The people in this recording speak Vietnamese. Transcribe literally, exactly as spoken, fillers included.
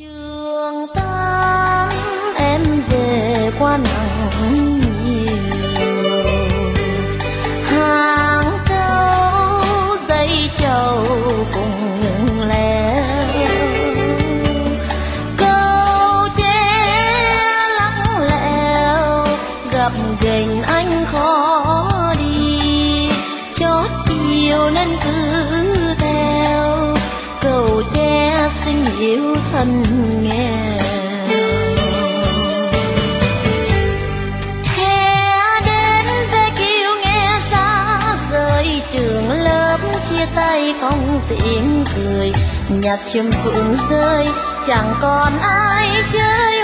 Trường Tam em về qua nắng nhiều, hàng câu dây trầu cùng leo, câu tre lắng lẽo gặp ghềnh anh khó đi, chót yêu nên cứ theo cầu tre xinh yêu thân nghèo. Hè đến về kêu nghe xa rời, trường lớp chia tay không tiếng cười, nhạc chim phượng rơi chẳng còn ai chơi